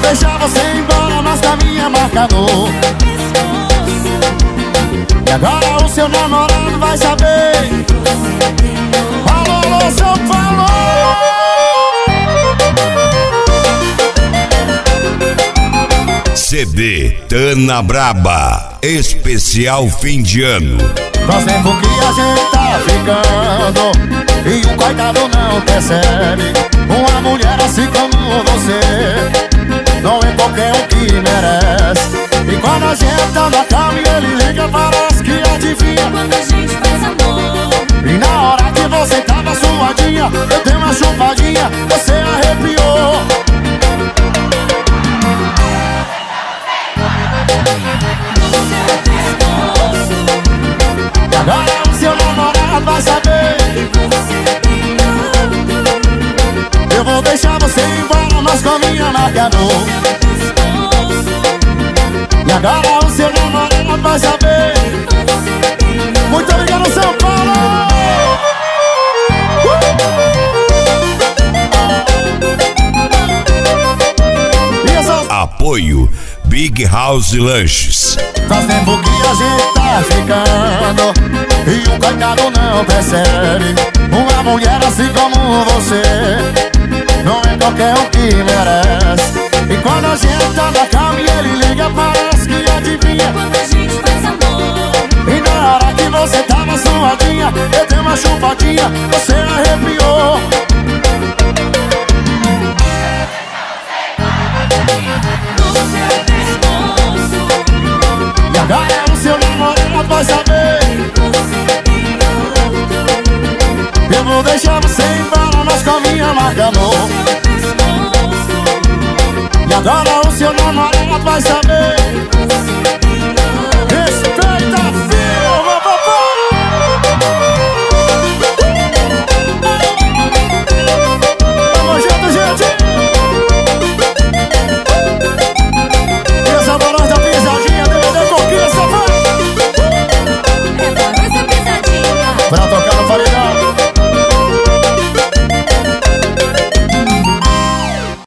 deixar você embora, mas com a minha marca no e agora o seu namorado vai saber. Falou, seu falou. CD Tana Braba, especial fim de ano. Faz tempo que a gente tá ficando e o coitado não percebe. Uma mulher assim como você não é qualquer um que merece. E quando a gente tá na cama e ele liga, parece que adivinha quando a gente faz amor. E na hora que você tava suadinha, eu dei uma chupadinha, você arrepiou. E agora o seu namorado vai saber. Eu vou deixar você embora, mas com a minha marca no. E agora o seu namorado vai saber. Muito obrigado, São Paulo. Apoio Big House Lanches. Faz tempo que a gente tá ficando e o coitado não percebe. Uma mulher assim como você não é qualquer um que merece. E quando a gente tá na cama e ele liga, parece que adivinha Quando a gente faz amor. E na hora que você tava suadinha, eu dei uma chupadinha, você arrepiou. E agora o seu namorado vai saber. Eu vou deixar você embora, mas com a minha marca no. E agora o seu namorado vai saber.